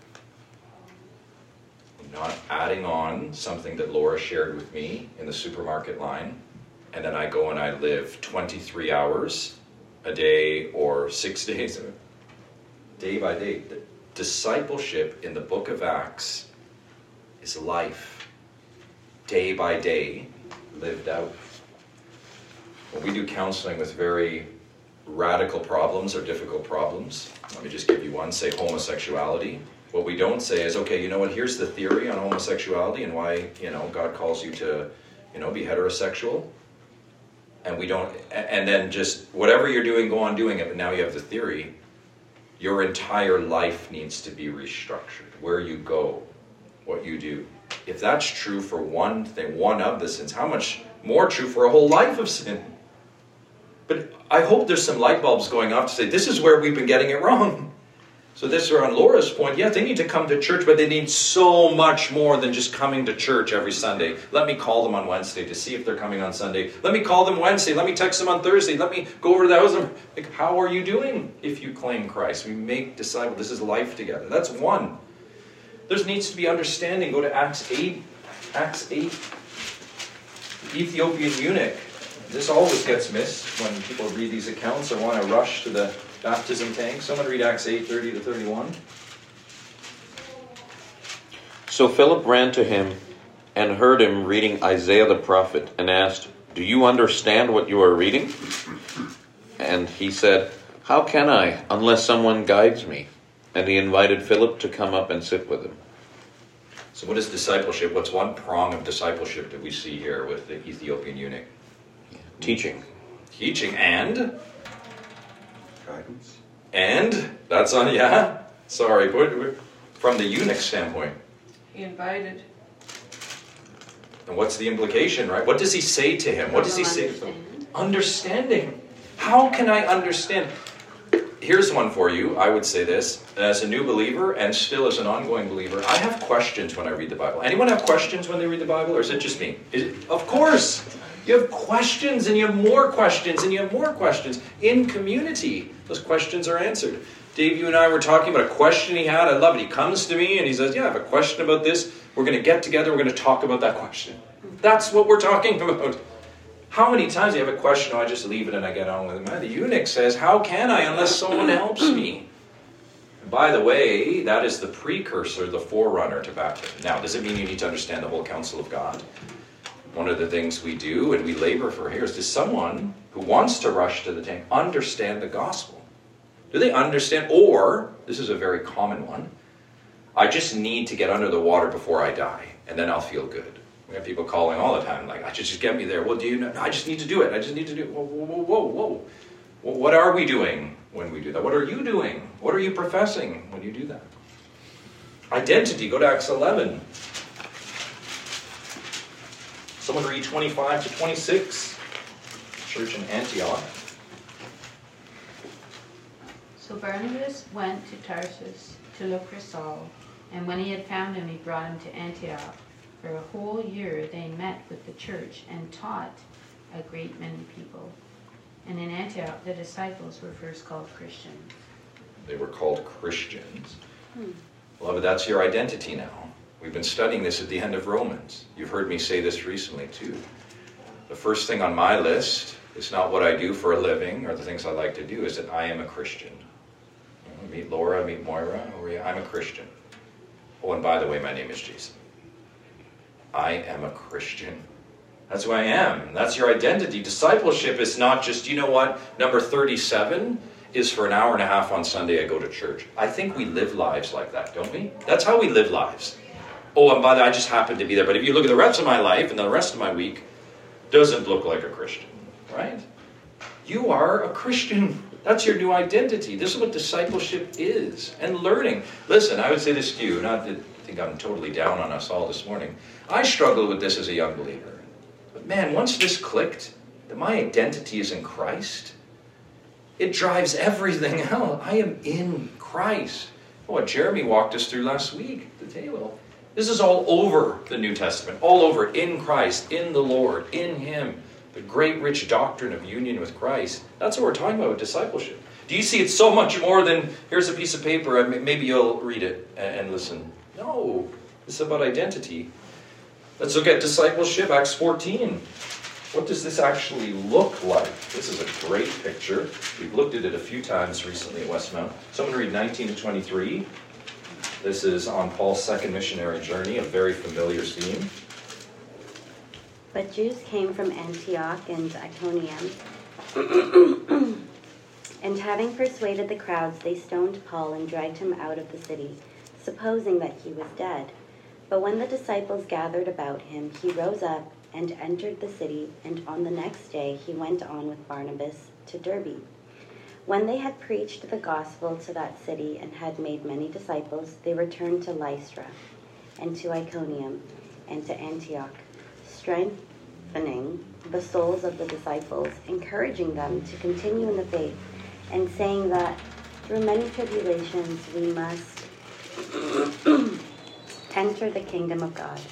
Not adding on something that Laura shared with me in the supermarket line, and then I go and I live twenty-three hours a day or six days, day by day. The discipleship in the book of Acts is life, day by day, lived out. When we do counseling with very radical problems or difficult problems, let me just give you one, say homosexuality. What we don't say is, okay, you know what, here's the theory on homosexuality and why, you know, God calls you to, you know, be heterosexual. And we don't, and then just whatever you're doing, go on doing it, but now you have the theory. Your entire life needs to be restructured. Where you go, what you do. If that's true for one thing, one of the sins, how much more true for a whole life of sin? But I hope there's some light bulbs going off to say, this is where we've been getting it wrong. So this is on Laura's point. Yeah, they need to come to church, but they need so much more than just coming to church every Sunday. Let me call them on Wednesday to see if they're coming on Sunday. Let me call them Wednesday. Let me text them on Thursday. Let me go over to the house. Like, how are you doing if you claim Christ? We make disciples. This is life together. That's one. There needs to be understanding. Go to Acts eight. Acts eight. Ethiopian eunuch. This always gets missed when people read these accounts or want to rush to the baptism tank. Someone read Acts eight, thirty to thirty-one. So Philip ran to him and heard him reading Isaiah the prophet and asked, Do you understand what you are reading? And he said, How can I, unless someone guides me? And he invited Philip to come up and sit with him. So what is discipleship? What's one prong of discipleship that we see here with the Ethiopian eunuch? Teaching. Teaching and? Guidance. And? That's on, yeah? Sorry, but from the eunuch standpoint. He invited. And what's the implication, right? What does he say to him? What does he say to him? Understanding. How can I understand? Here's one for you. I would say this. As a new believer and still as an ongoing believer, I have questions when I read the Bible. Anyone have questions when they read the Bible, or is it just me? Is it, of course. You have questions, and you have more questions, and you have more questions. In community, those questions are answered. Dave, you and I were talking about a question he had. I love it. He comes to me and he says, yeah, I have a question about this. We're going to get together. We're going to talk about that question. That's what we're talking about. How many times do you have a question, oh, I just leave it and I get on with it? Man, the eunuch says, how can I unless someone helps me? And by the way, that is the precursor, the forerunner to baptism. Now, does it mean you need to understand the whole counsel of God? One of the things we do and we labor for here is, does someone who wants to rush to the tank understand the gospel? Do they understand? Or, this is a very common one, I just need to get under the water before I die, and then I'll feel good. We have people calling all the time, like, I just, just get me there. Well, do you know? I just need to do it. I just need to do it. Whoa, whoa, whoa, whoa, whoa. Well, what are we doing when we do that? What are you doing? What are you professing when you do that? Identity, go to Acts eleven. Someone read twenty-five to twenty-six. Church in Antioch. So Barnabas went to Tarsus to look for Saul, And when he had found him, he brought him to Antioch. For a whole year they met with the church and taught a great many people. And in Antioch the disciples were first called Christians. They were called Christians. Hmm. Beloved, that's your identity now. We've been studying this at the end of Romans. You've heard me say this recently too. The first thing on my list is not what I do for a living or the things I like to do, is that I am a Christian. You know, meet Laura, meet Moira, I'm a Christian. Oh, and by the way, my name is Jason. I am a Christian. That's who I am. That's your identity. Discipleship is not just, you know what, number thirty-seven is for an hour and a half on Sunday I go to church. I think we live lives like that, don't we? That's how we live lives. Oh, and by the way, I just happen to be there. But if you look at the rest of my life and the rest of my week, doesn't look like a Christian, right? You are a Christian. That's your new identity. This is what discipleship is. And learning. Listen, I would say this to you, not that I think I'm totally down on us all this morning. I struggled with this as a young believer. But man, once this clicked, that my identity is in Christ, it drives everything else. I am in Christ. What Jeremy walked us through last week, the table. This is all over the New Testament. All over, in Christ, in the Lord, in Him. The great rich doctrine of union with Christ. That's what we're talking about with discipleship. Do you see it's so much more than, here's a piece of paper, and maybe you'll read it and listen. No, it's about identity. Let's look at discipleship, Acts fourteen. What does this actually look like? This is a great picture. We've looked at it a few times recently at Westmount. Someone read nineteen to twenty-three. This is on Paul's second missionary journey, a very familiar theme. But Jews came from Antioch and Iconium, and having persuaded the crowds, they stoned Paul and dragged him out of the city, supposing that he was dead. But when the disciples gathered about him, he rose up and entered the city, and on the next day he went on with Barnabas to Derbe. When they had preached the gospel to that city and had made many disciples, they returned to Lystra and to Iconium and to Antioch, strengthening the souls of the disciples, encouraging them to continue in the faith, and saying that through many tribulations we must enter the kingdom of God.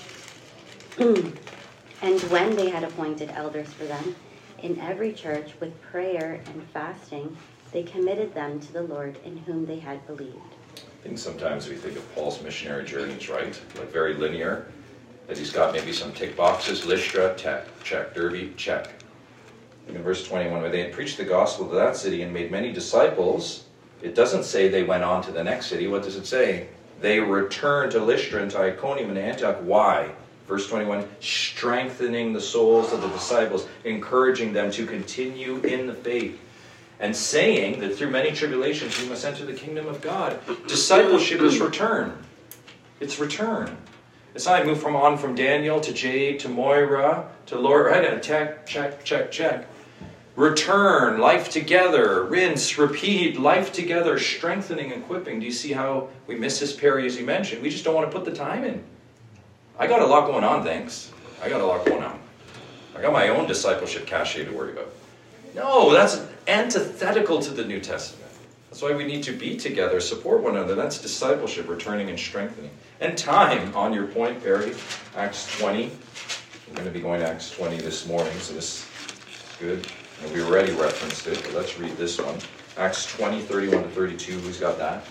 And when they had appointed elders for them in every church with prayer and fasting, they committed them to the Lord in whom they had believed. I think sometimes we think of Paul's missionary journeys, right? Like very linear. That he's got maybe some tick boxes. Lystra, check. Check. Derbe, check. And in verse twenty-one, where they had preached the gospel to that city and made many disciples, it doesn't say they went on to the next city. What does it say? They returned to Lystra and to Iconium and Antioch. Why? Verse twenty-one, strengthening the souls of the disciples, encouraging them to continue in the faith, and saying that through many tribulations we must enter the kingdom of God. Discipleship is return. It's return. It's not I move from on from Daniel to Jade to Moira to Laura, right? Check, check, check, check. Return, life together, rinse, repeat, life together, strengthening, equipping. Do you see how we miss this, Perry, as you mentioned? We just don't want to put the time in. I got a lot going on, thanks. I got a lot going on. I got my own discipleship cachet to worry about. No, that's antithetical to the New Testament. That's why we need to be together, support one another. That's discipleship, returning and strengthening. And time, on your point, Perry, Acts twenty. We're going to be going to Acts twenty this morning, so this is good. And we already referenced it, but let's read this one. Acts twenty, thirty-one to thirty-two. Who's got that?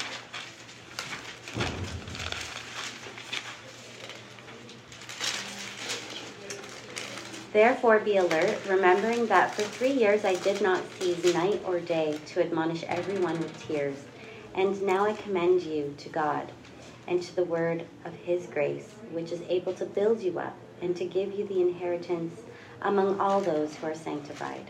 Therefore be alert, remembering that for three years I did not cease night or day to admonish everyone with tears. And now I commend you to God and to the word of His grace, which is able to build you up and to give you the inheritance among all those who are sanctified.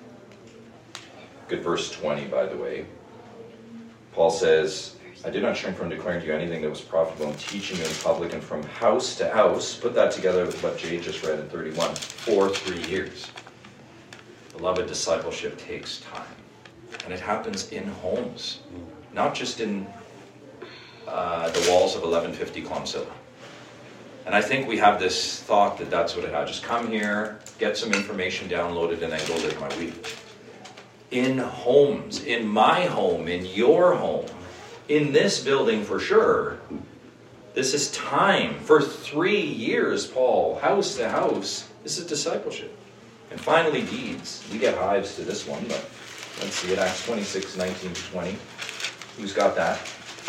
Good verse twenty, by the way. Paul says, I did not shrink from declaring to you anything that was profitable in teaching you in public and from house to house. Put that together with what Jay just read in thirty-one. For three years. Beloved, discipleship takes time. And it happens in homes. Not just in uh, the walls of eleven fifty Clonsilla. And I think we have this thought that that's what it has. Just come here, get some information downloaded, and then go live my week. In homes, in my home, in your home, in this building for sure, This is time. For three years, Paul, house to house. This is discipleship. And finally, deeds. We get hives to this one, but let's see it. Acts twenty-six, nineteen to twenty. Who's got that?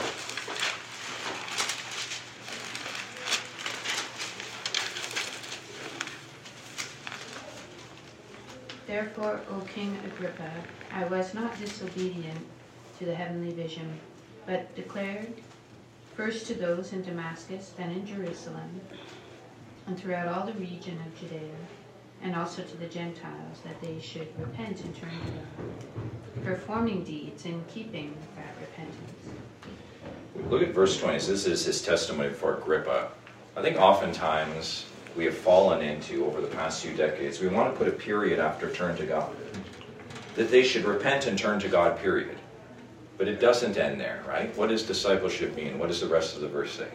Therefore, O King Agrippa, I was not disobedient to the heavenly vision, but declared first to those in Damascus, then in Jerusalem, and throughout all the region of Judea, and also to the Gentiles, that they should repent and turn to God, performing deeds in keeping with that repentance. Look at verse twenty. So this is his testimony before Agrippa. I think oftentimes we have fallen into, over the past few decades, we want to put a period after turn to God. That they should repent and turn to God, period. But it doesn't end there, right? What does discipleship mean? What does the rest of the verse say?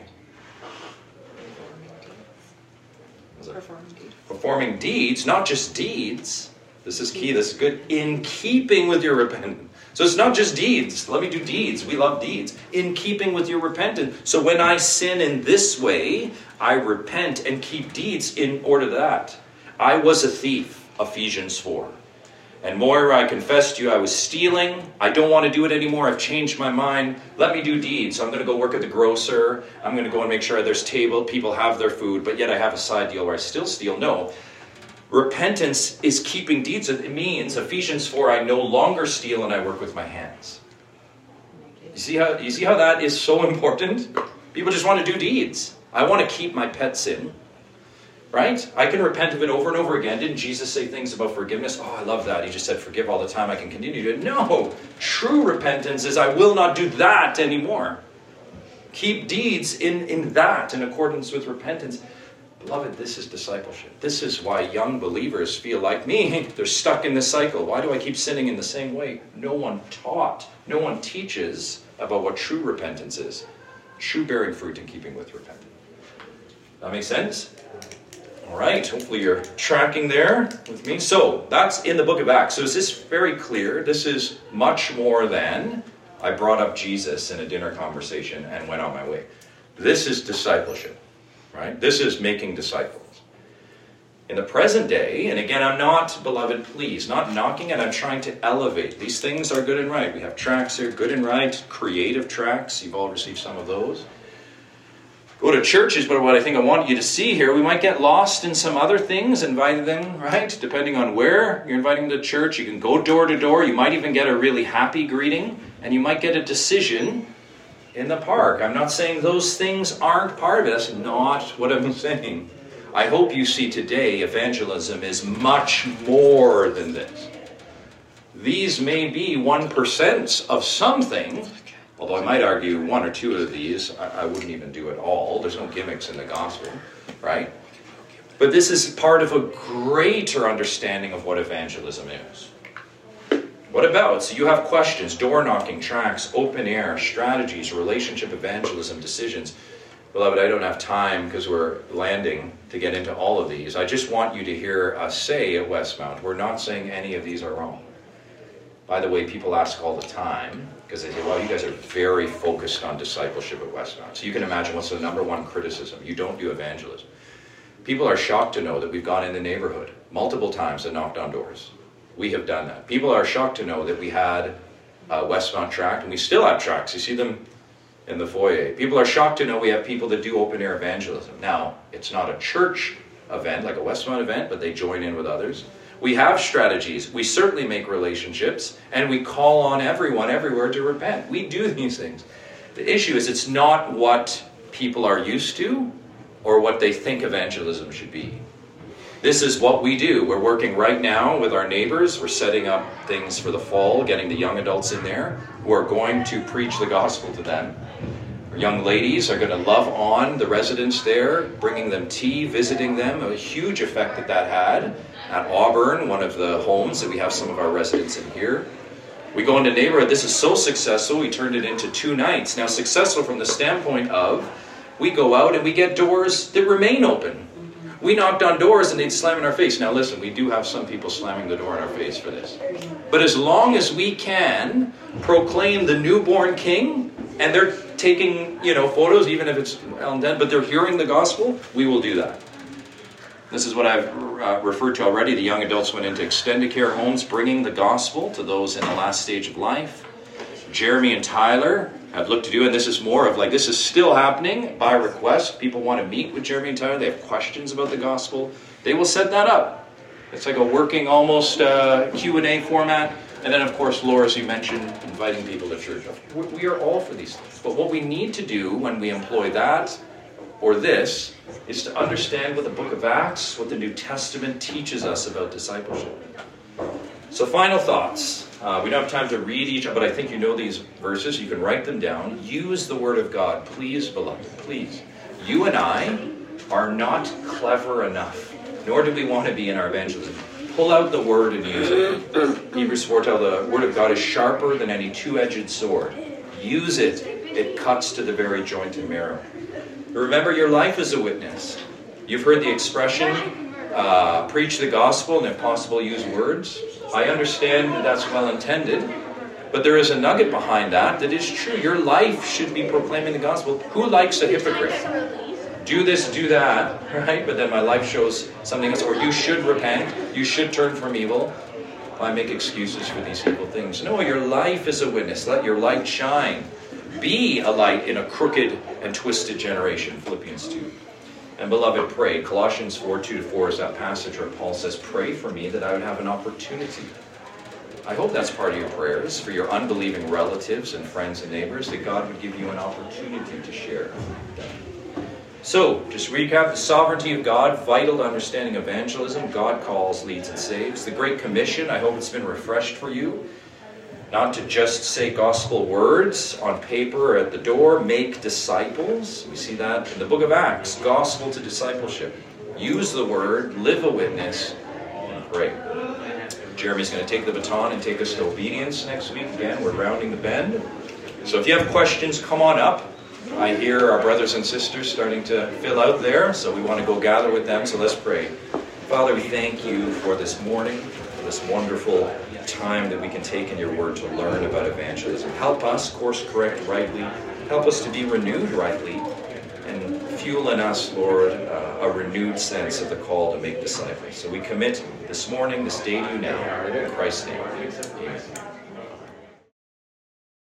Performing deeds. Performing deeds, not just deeds. This is key, this is good. In keeping with your repentance. So it's not just deeds. Let me do deeds. We love deeds. In keeping with your repentance. So when I sin in this way, I repent and keep deeds in order to that. I was a thief, Ephesians four. And Moira, I confessed to you I was stealing. I don't want to do it anymore. I've changed my mind. Let me do deeds. So I'm going to go work at the grocer. I'm going to go and make sure there's table, people have their food, but yet I have a side deal where I still steal. No. Repentance is keeping deeds. It means, Ephesians four, I no longer steal and I work with my hands. You see how, you see how that is so important? People just want to do deeds. I want to keep my pets in. Right? I can repent of it over and over again. Didn't Jesus say things about forgiveness? Oh, I love that. He just said forgive all the time. I can continue to do it. No. True repentance is I will not do that anymore. Keep deeds in, in that, in accordance with repentance. Beloved, this is discipleship. This is why young believers feel like me. They're stuck in this cycle. Why do I keep sinning in the same way? No one taught, no one teaches about what true repentance is. True bearing fruit in keeping with repentance. That makes sense? All right, hopefully you're tracking there with me. So, that's in the book of Acts. So is this very clear? This is much more than I brought up Jesus in a dinner conversation and went on my way. This is discipleship, right? This is making disciples. In the present day, and again, I'm not, beloved, please, not knocking it, I'm trying to elevate. These things are good and right. We have tracts here, good and right, creative tracts. You've all received some of those. Go to churches, but what I think I want you to see here, we might get lost in some other things, inviting them, right? Depending on where you're inviting them to church, you can go door to door. You might even get a really happy greeting, and you might get a decision in the park. I'm not saying those things aren't part of it. That's not what I'm saying. I hope you see today evangelism is much more than this. These may be one percent of something. Although I might argue one or two of these, I, I wouldn't even do it all. There's no gimmicks in the gospel, right? But this is part of a greater understanding of what evangelism is. What about? So you have questions, door knocking, tracts, open air, strategies, relationship evangelism, decisions. Beloved, I don't have time because we're landing to get into all of these. I just want you to hear us say at Westmount, we're not saying any of these are wrong. By the way, people ask all the time, because they say, well, you guys are very focused on discipleship at Westmount. So you can imagine what's the number one criticism. You don't do evangelism. People are shocked to know that we've gone in the neighborhood multiple times and knocked on doors. We have done that. People are shocked to know that we had a Westmount tract, and we still have tracts. You see them in the foyer. People are shocked to know we have people that do open-air evangelism. Now, it's not a church event, like a Westmount event, but they join in with others. We have strategies. We certainly make relationships, and we call on everyone everywhere to repent. We do these things. The issue is it's not what people are used to or what they think evangelism should be. This is what we do. We're working right now with our neighbors. We're setting up things for the fall, getting the young adults in there who are going to preach the gospel to them. Our young ladies are going to love on the residents there, bringing them tea, visiting them. A huge effect that that had at Auburn, one of the homes that we have some of our residents in here. We go into neighborhood. This is so successful, we turned it into two nights. Now, successful from the standpoint of we go out and we get doors that remain open. We knocked on doors and they'd slam in our face. Now listen, we do have some people slamming the door in our face for this. But as long as we can proclaim the newborn king, and they're taking, you know, photos, even if it's well done, but they're hearing the gospel, we will do that. This is what I've uh, referred to already. The young adults went into extended care homes, bringing the gospel to those in the last stage of life. Jeremy and Tyler have looked to do, and this is more of like, this is still happening by request. People want to meet with Jeremy and Tyler. They have questions about the gospel. They will set that up. It's like a working almost uh, Q and A format. And then, of course, Laura, as you mentioned, inviting people to church. We are all for these things. But what we need to do when we employ that or this is to understand what the book of Acts, what the New Testament teaches us about discipleship. So final thoughts. Uh, we don't have time to read each, but I think you know these verses. You can write them down. Use the Word of God. Please, beloved, please. You and I are not clever enough, nor do we want to be in our evangelism. Pull out the Word and use it. Hebrews four tells the Word of God is sharper than any two-edged sword. Use it. It cuts to the very joint and marrow. Remember, your life is a witness. You've heard the expression, uh, preach the gospel, and if possible, use words. I understand that that's well intended, but there is a nugget behind that that is true. Your life should be proclaiming the gospel. Who likes a hypocrite? Do this, do that, right? But then my life shows something else. Or you should repent. You should turn from evil. I make excuses for these evil things. No, your life is a witness. Let your light shine. Be a light in a crooked and twisted generation. Philippians two. And beloved, pray. Colossians four, two to four is that passage where Paul says, pray for me that I would have an opportunity. I hope that's part of your prayers for your unbelieving relatives and friends and neighbors, that God would give you an opportunity to share them. So, just recap, the sovereignty of God, vital to understanding evangelism. God calls, leads, and saves. The Great Commission, I hope it's been refreshed for you. Not to just say gospel words on paper or at the door. Make disciples. We see that in the book of Acts. Gospel to discipleship. Use the word, live a witness, and pray. Jeremy's going to take the baton and take us to obedience next week. Again, we're rounding the bend. So if you have questions, come on up. I hear our brothers and sisters starting to fill out there, so we want to go gather with them. So let's pray. Father, we thank you for this morning, for this wonderful time that we can take in your word to learn about evangelism. Help us course correct rightly. Help us to be renewed rightly. And fuel in us, Lord, uh, a renewed sense of the call to make disciples. So we commit this morning, this day to you now. In Christ's name, amen.